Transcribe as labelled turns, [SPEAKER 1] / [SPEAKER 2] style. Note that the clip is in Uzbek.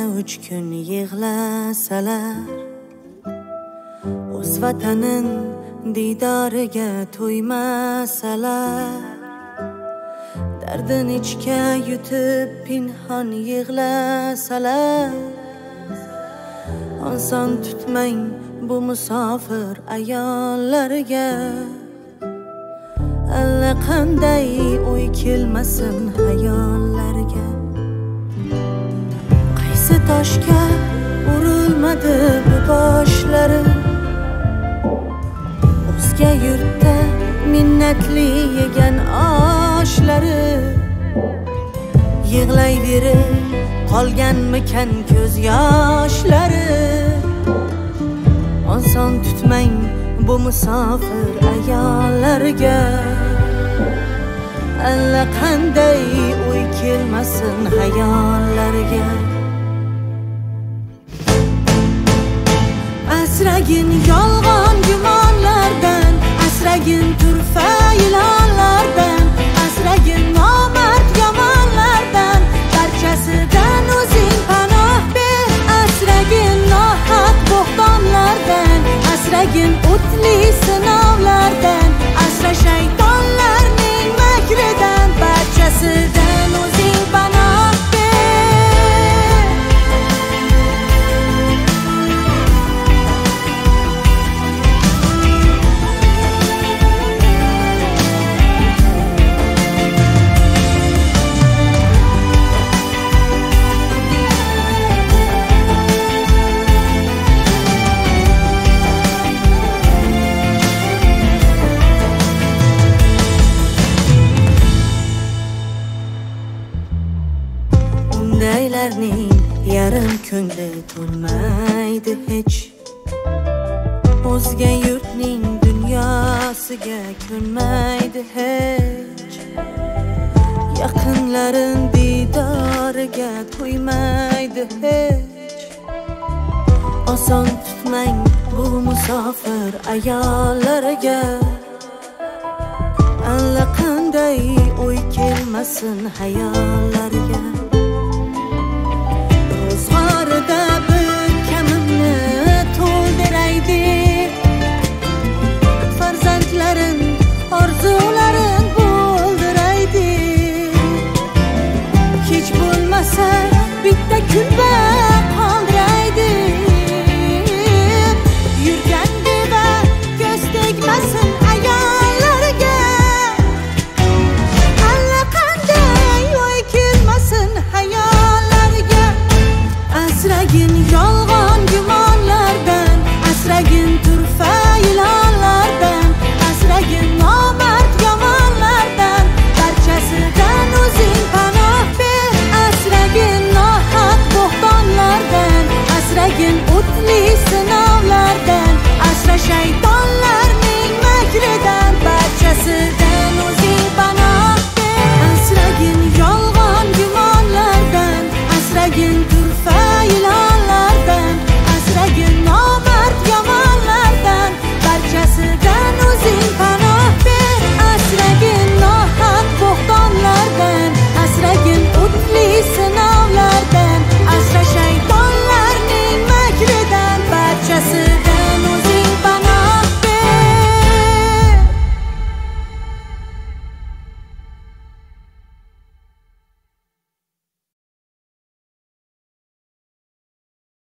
[SPEAKER 1] 3 kun yig'lasalar, o'z vatanin didoriga to'ymasalar, dardin ichga yutib pinhon yig'lasalar, oson tutmang bu musofir ayollarga. Allaqanday o'y kelmasin hayollarga. Qaysi toshga urilmadi bu boshlari, o'zga yurtda minnatli yegan oshlari. Yig'layverib qolganmikan ko'z yoshlari. Oson tutmang bu musofir ayollarga. Allaqanday o'y kelmasin hayollarga. Asragin yolg'on gumonlardan, asragin turfa ilonlardan, asragin nomard yomonlardan, barchasidan o'zing panoh ber. Asragin nohaq bo'htonlardan, asragin o'tli sinovlardan, asra shaytonlarning makridan, barchasidan o'zing panoh ber. Undaylarning yarim ko'ngli to'lmaydi hech, o'zga yurtning dunyosiga ko'nmaydi hech, yaqinlarin didoriga to'ymaydi hech. Oson tutmang bu musofir ayollarga. Allaqanday o'y kelmasin hayollarga. Ro'zg'orida bir kamimni to'ldiraydi, farzandlarin orzularin bo'ldiraydi. Hech bo'lmasa bitta kulba